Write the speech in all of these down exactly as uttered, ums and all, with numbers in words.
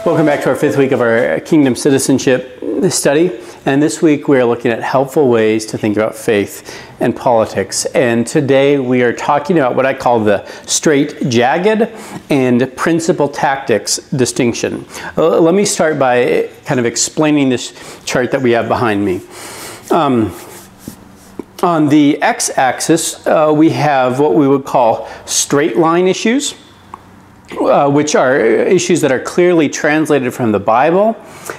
Welcome back to our fifth week of our Kingdom Citizenship study. And this week we are looking at helpful ways to think about faith and politics. And today we are talking about what I call the straight jagged and principle tactics distinction. Uh, let me start by kind of explaining this chart that we have behind me. Um, on the x-axis, uh, we have what we would call straight line issues. Uh, which are issues that are clearly translated from the Bible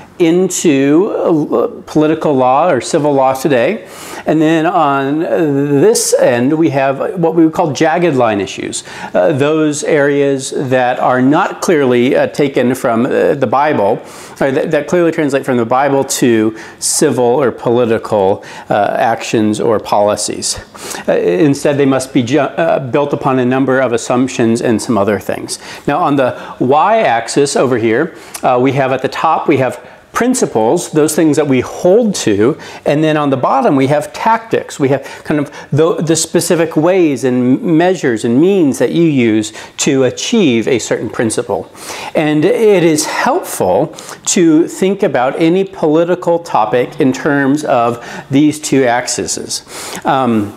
into uh, political law or civil law today. And then on this end, we have what we would call jagged line issues. Uh, those areas that are not clearly uh, taken from uh, the Bible, or that, that clearly translate from the Bible to civil or political uh, actions or policies. Uh, instead, they must be ju uh, built upon a number of assumptions and some other things. Now, on the y-axis over here, uh, we have at the top, we have principles, those things that we hold to, and then on the bottom we have tactics. We have kind of the, the specific ways and measures and means that you use to achieve a certain principle. And it is helpful to think about any political topic in terms of these two axes. Um,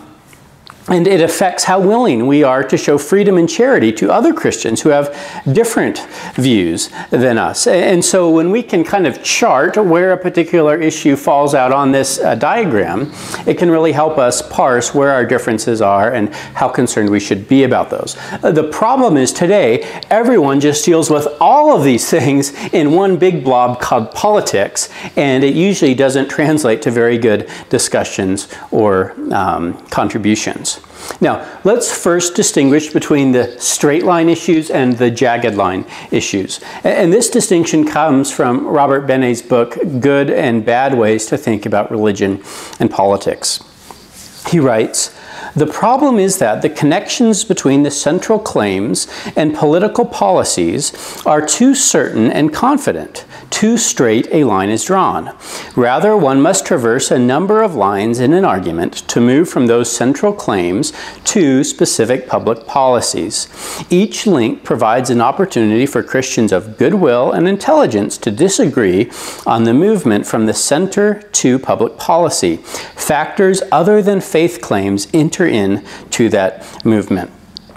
And it affects how willing we are to show freedom and charity to other Christians who have different views than us. And so when we can kind of chart where a particular issue falls out on this uh, diagram, it can really help us parse where our differences are and how concerned we should be about those. Uh, the problem is today, everyone just deals with all of these things in one big blob called politics, and it usually doesn't translate to very good discussions or um, contributions. Now, let's first distinguish between the straight line issues and the jagged line issues. And this distinction comes from Robert Benet's book, Good and Bad Ways to Think About Religion and Politics. He writes, "The problem is that the connections between the central claims and political policies are too certain and confident. Too straight a line is drawn. Rather, one must traverse a number of lines in an argument to move from those central claims to specific public policies. Each link provides an opportunity for Christians of goodwill and intelligence to disagree on the movement from the center to public policy. Factors other than faith claims enter into that movement."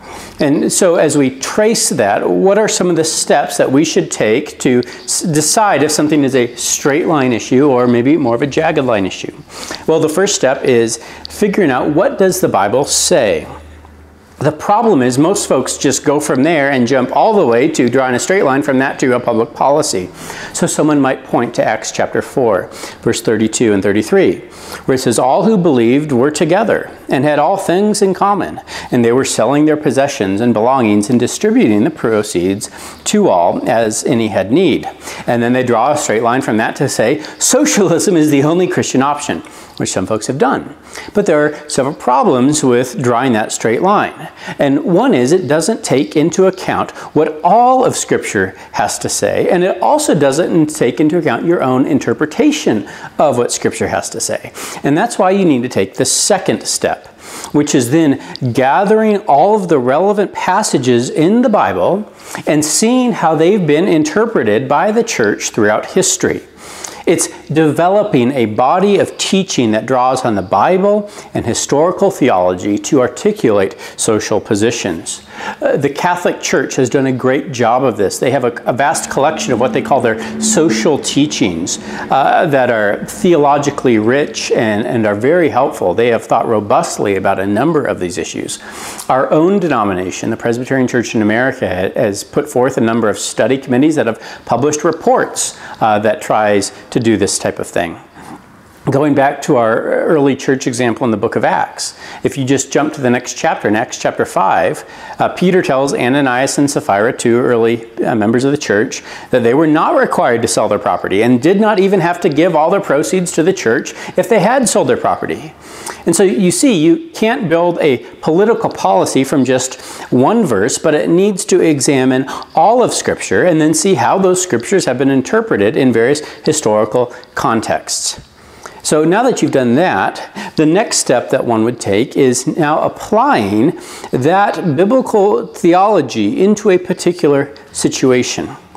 And so as we trace that, what are some of the steps that we should take to decide if something is a straight line issue or maybe more of a jagged line issue? Well, the first step is figuring out, what does the Bible say? The problem is most folks just go from there and jump all the way to drawing a straight line from that to a public policy. So someone might point to Acts chapter four, verse thirty-two and thirty-three, where it says, "All who believed were together and had all things in common, and they were selling their possessions and belongings and distributing the proceeds to all as any had need." And then they draw a straight line from that to say, socialism is the only Christian option, which some folks have done. But there are several problems with drawing that straight line. And one is it doesn't take into account what all of Scripture has to say, and it also doesn't take into account your own interpretation of what Scripture has to say. And that's why you need to take the second step, which is then gathering all of the relevant passages in the Bible and seeing how they've been interpreted by the church throughout history. It's developing a body of teaching that draws on the Bible and historical theology to articulate social positions. Uh, the Catholic Church has done a great job of this. They have a, a vast collection of what they call their social teachings uh, that are theologically rich and, and are very helpful. They have thought robustly about a number of these issues. Our own denomination, the Presbyterian Church in America, has put forth a number of study committees that have published reports uh, that tries to do this type of thing. Going back to our early church example in the book of Acts, if you just jump to the next chapter, in Acts chapter five, uh, Peter tells Ananias and Sapphira, two early uh, members of the church, that they were not required to sell their property and did not even have to give all their proceeds to the church if they had sold their property. And so you see, you can't build a political policy from just one verse, but it needs to examine all of Scripture and then see how those Scriptures have been interpreted in various historical contexts. So now that you've done that, the next step that one would take is now applying that biblical theology into a particular situation.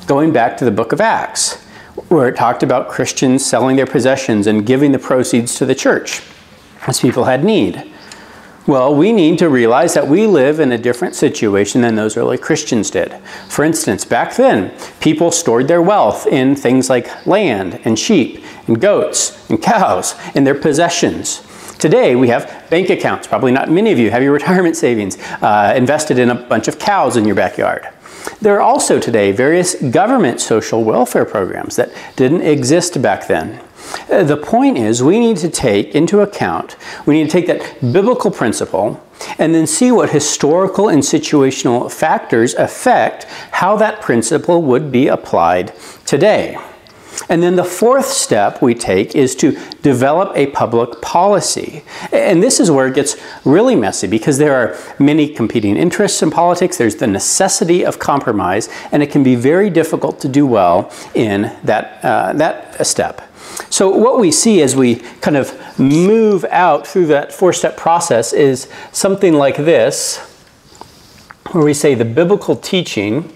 going back to the book of Acts, where it talked about Christians selling their possessions and giving the proceeds to the church as people had need. Well, we need to realize that we live in a different situation than those early Christians did. For instance, back then, people stored their wealth in things like land and sheep and goats and cows and their possessions. Today, we have bank accounts. Probably not many of you have your retirement savings uh, invested in a bunch of cows in your backyard. There are also today various government social welfare programs that didn't exist back then. Uh, the point is, we need to take into account, we need to take that biblical principle and then see what historical and situational factors affect how that principle would be applied today. And then the fourth step we take is to develop a public policy. And this is where it gets really messy because there are many competing interests in politics. There's the necessity of compromise, and it can be very difficult to do well in that, uh, that step. So what we see as we kind of move out through that four-step process is something like this, where we say the biblical teaching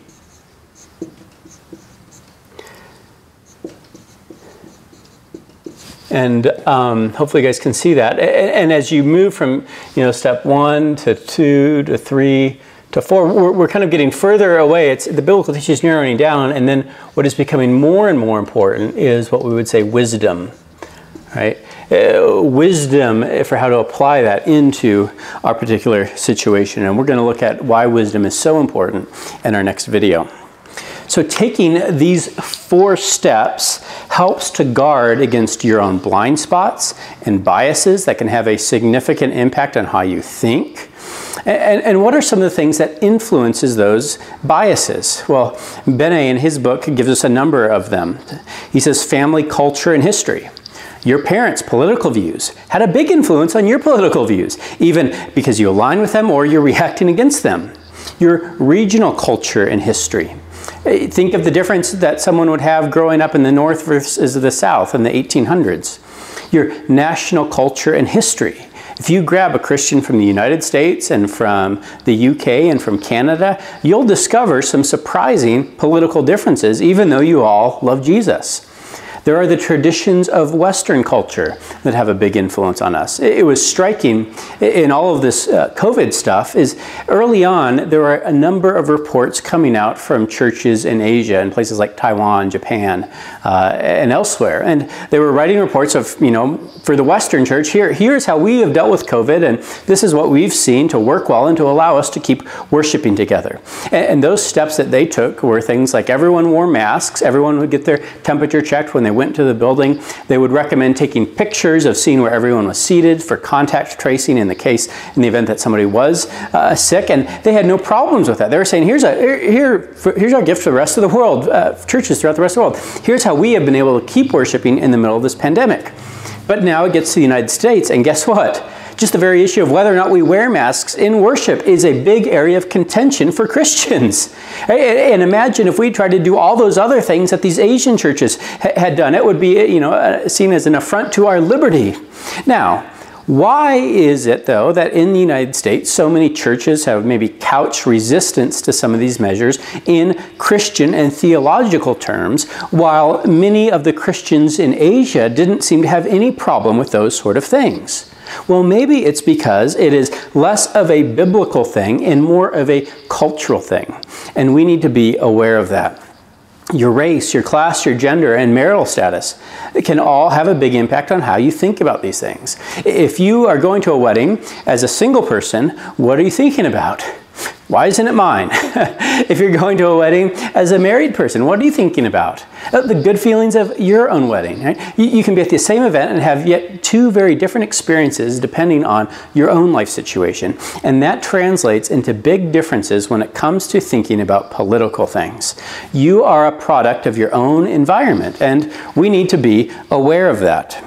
and um, hopefully you guys can see that. And as you move from, you know, step one to two to three to four, we're, we're kind of getting further away. It's the biblical teaching is narrowing down, and then what is becoming more and more important is what we would say wisdom, right? Uh, wisdom for how to apply that into our particular situation. And we're going to look at why wisdom is so important in our next video. So taking these four steps helps to guard against your own blind spots and biases that can have a significant impact on how you think. And, and what are some of the things that influences those biases? Well, Benet in his book gives us a number of them. He says family, culture, and history. Your parents' political views had a big influence on your political views, even because you align with them or you're reacting against them. Your regional culture and history. Think of the difference that someone would have growing up in the North versus the South in the eighteen hundreds. Your national culture and history. If you grab a Christian from the United States and from the U K and from Canada, you'll discover some surprising political differences, even though you all love Jesus. There are the traditions of Western culture that have a big influence on us. It was striking in all of this uh, COVID stuff is early on there are a number of reports coming out from churches in Asia and places like Taiwan, Japan, uh, and elsewhere. And they were writing reports of, you know, for the Western church, here, here's how we have dealt with COVID, and this is what we've seen to work well and to allow us to keep worshiping together. And, and those steps that they took were things like everyone wore masks, everyone would get their temperature checked when they went to the building. They would recommend taking pictures of seeing where everyone was seated for contact tracing in the case, in the event that somebody was uh, sick, and they had no problems with that. They were saying, here's, a, here, here, here's our gift for the rest of the world, uh, churches throughout the rest of the world. Here's how we have been able to keep worshiping in the middle of this pandemic. But now it gets to the United States, and guess what? Just the very issue of whether or not we wear masks in worship is a big area of contention for Christians. And imagine if we tried to do all those other things that these Asian churches had done. It would be, you know, seen as an affront to our liberty. Now, why is it, though, that in the United States so many churches have maybe couched resistance to some of these measures in Christian and theological terms, while many of the Christians in Asia didn't seem to have any problem with those sort of things? Well, maybe it's because it is less of a biblical thing and more of a cultural thing. And we need to be aware of that. Your race, your class, your gender, and marital status can all have a big impact on how you think about these things. If you are going to a wedding as a single person, what are you thinking about? Why isn't it mine? If you're going to a wedding as a married person, what are you thinking about? The good feelings of your own wedding. Right? You, you can be at the same event and have yet two very different experiences depending on your own life situation. And that translates into big differences when it comes to thinking about political things. You are a product of your own environment, and we need to be aware of that.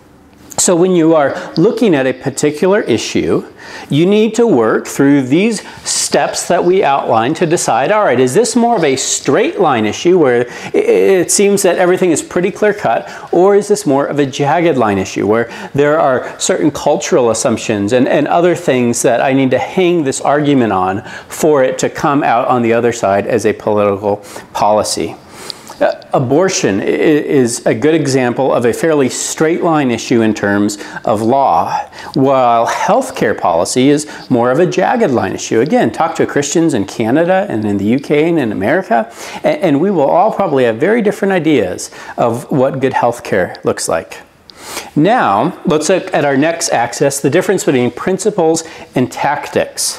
So when you are looking at a particular issue, you need to work through these steps that we outlined to decide, all right, is this more of a straight line issue where it seems that everything is pretty clear cut, or is this more of a jagged line issue where there are certain cultural assumptions and, and other things that I need to hang this argument on for it to come out on the other side as a political policy? Uh, abortion is a good example of a fairly straight line issue in terms of law, while healthcare policy is more of a jagged line issue. Again, talk to Christians in Canada and in the U K and in America, and, and we will all probably have very different ideas of what good healthcare looks like. Now, let's look at our next axis, the difference between principles and tactics.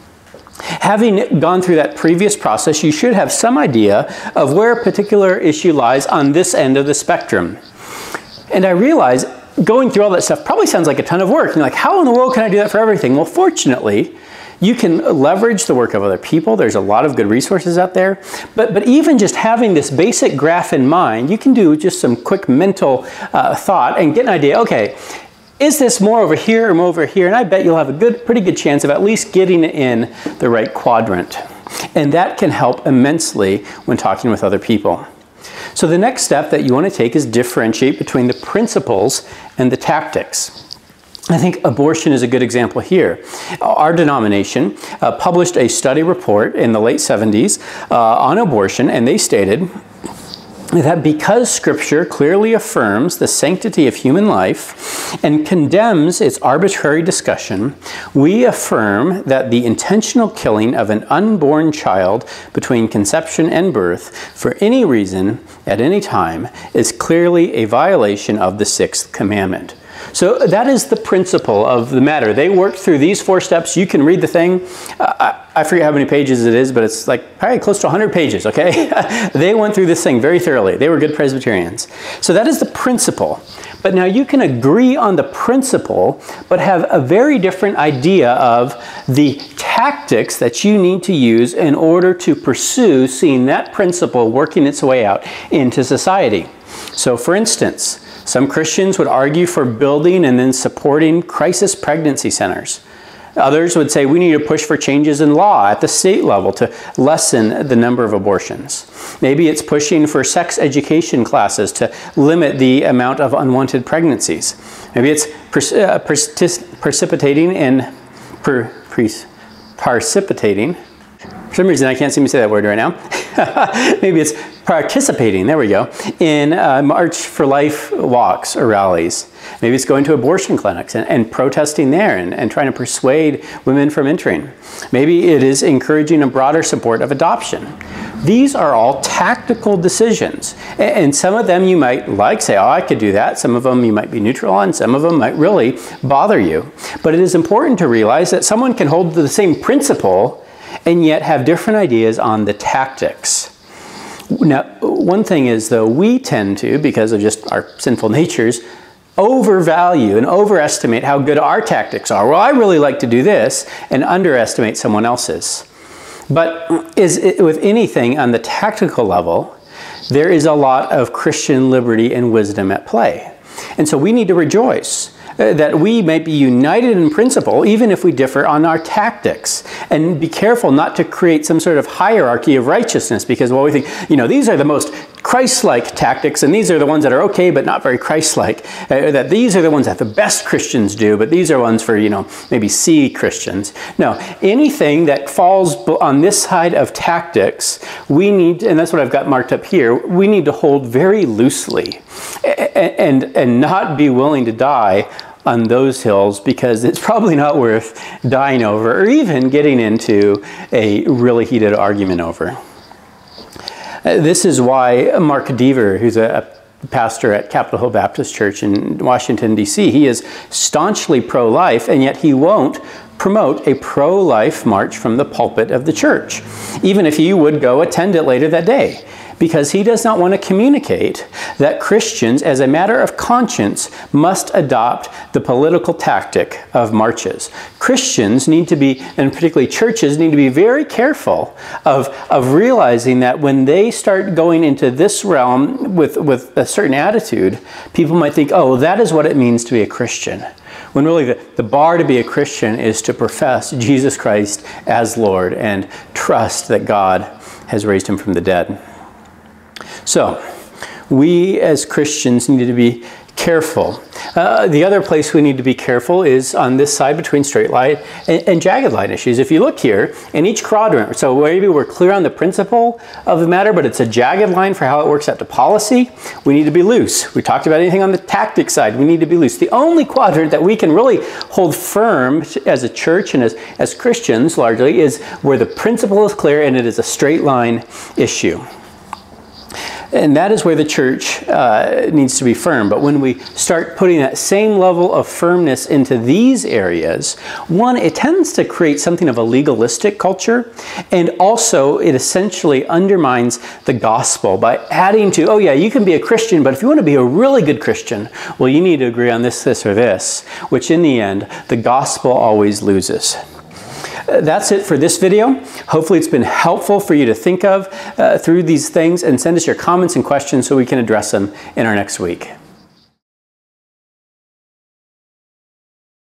Having gone through that previous process, you should have some idea of where a particular issue lies on this end of the spectrum. And I realize going through all that stuff probably sounds like a ton of work. You're like, how in the world can I do that for everything? Well, fortunately, you can leverage the work of other people. There's a lot of good resources out there. But, but even just having this basic graph in mind, you can do just some quick mental uh, thought and get an idea, okay, is this more over here or more over here? And I bet you'll have a good, pretty good chance of at least getting it in the right quadrant. And that can help immensely when talking with other people. So the next step that you want to take is differentiate between the principles and the tactics. I think abortion is a good example here. Our denomination uh, published a study report in the late seventies uh, on abortion, and they stated that because Scripture clearly affirms the sanctity of human life and condemns its arbitrary discussion, we affirm that the intentional killing of an unborn child between conception and birth for any reason at any time is clearly a violation of the sixth commandment. So that is the principle of the matter. They worked through these four steps. You can read the thing. Uh, I, I forget how many pages it is, but it's like probably close to one hundred pages, okay? They went through this thing very thoroughly. They were good Presbyterians. So that is the principle. But now you can agree on the principle, but have a very different idea of the tactics that you need to use in order to pursue seeing that principle working its way out into society. So for instance, some Christians would argue for building and then supporting crisis pregnancy centers. Others would say we need to push for changes in law at the state level to lessen the number of abortions. Maybe it's pushing for sex education classes to limit the amount of unwanted pregnancies. Maybe it's pers uh, pers precipitating in per pres precipitating. For some reason, I can't seem to say that word right now. Maybe it's participating, there we go, in uh, March for Life walks or rallies. Maybe it's going to abortion clinics and, and protesting there and, and trying to persuade women from entering. Maybe it is encouraging a broader support of adoption. These are all tactical decisions. And some of them you might like, say, oh, I could do that. Some of them you might be neutral on. Some of them might really bother you. But it is important to realize that someone can hold to the same principle and yet have different ideas on the tactics. Now, one thing is, though, we tend to, because of just our sinful natures, overvalue and overestimate how good our tactics are. Well, I really like to do this, and underestimate someone else's. But is it, with anything on the tactical level, there is a lot of Christian liberty and wisdom at play. And so we need to rejoice that we may be united in principle, even if we differ on our tactics. And be careful not to create some sort of hierarchy of righteousness, because, well, we think, you know, these are the most Christ-like tactics, and these are the ones that are okay, but not very Christ-like. Uh, that these are the ones that the best Christians do, but these are ones for, you know, maybe C Christians. No, anything that falls on this side of tactics, we need, and that's what I've got marked up here, we need to hold very loosely and, and, and not be willing to die on those hills, because it's probably not worth dying over or even getting into a really heated argument over. Uh, this is why Mark Deaver, who's a, a pastor at Capitol Hill Baptist Church in Washington, D C, he is staunchly pro-life, and yet he won't promote a pro-life march from the pulpit of the church, even if you would go attend it later that day, because he does not want to communicate that Christians, as a matter of conscience, must adopt the political tactic of marches. Christians need to be, and particularly churches, need to be very careful of, of realizing that when they start going into this realm with, with a certain attitude, people might think, oh, that is what it means to be a Christian. When really the, the bar to be a Christian is to profess Jesus Christ as Lord and trust that God has raised him from the dead. So, we as Christians need to be careful. Uh, the other place we need to be careful is on this side between straight line and, and jagged line issues. If you look here, in each quadrant, so maybe we're clear on the principle of the matter, but it's a jagged line for how it works out to policy, we need to be loose. We talked about anything on the tactic side, we need to be loose. The only quadrant that we can really hold firm as a church and as, as Christians largely is where the principle is clear and it is a straight line issue. And that is where the church uh, needs to be firm. But when we start putting that same level of firmness into these areas, one, it tends to create something of a legalistic culture. And also, it essentially undermines the gospel by adding to, oh yeah, you can be a Christian, but if you want to be a really good Christian, well, you need to agree on this, this, or this, which in the end, the gospel always loses. That's it for this video. Hopefully it's been helpful for you to think of uh, through these things, and send us your comments and questions so we can address them in our next week.